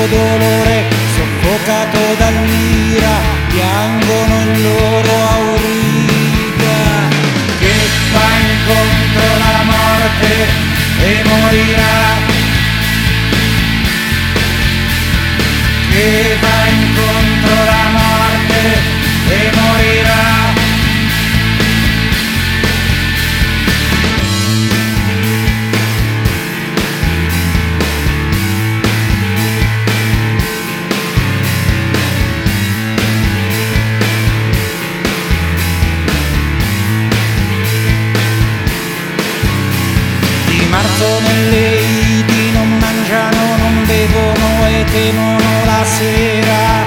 dolore, soffocato dall'ira, piangono il loro aurida, che va incontro alla morte e morirà, che va incontro alla morte e morirà. Marzo nelle idi non mangiano, non bevono e temono la sera.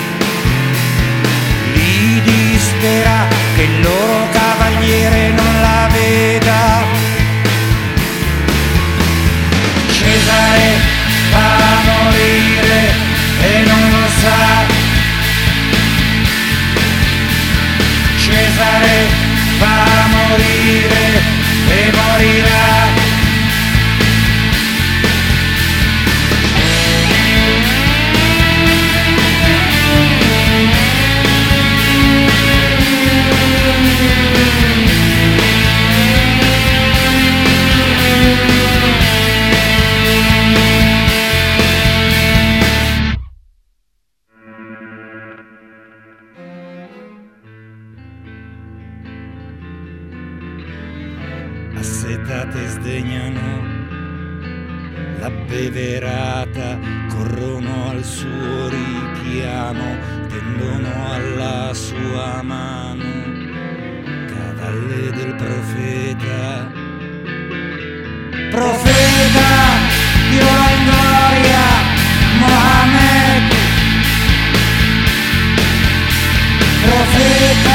Li dispera che il loro cavaliere non la veda. Cesare va a morire e non lo sa. Cesare va a morire e morirà. Assetate sdegnano l'abbeverata, corrono al suo richiamo, tendono alla sua mano, cavalle del profeta. Profeta, Dio in gloria, Mohammed. Profeta.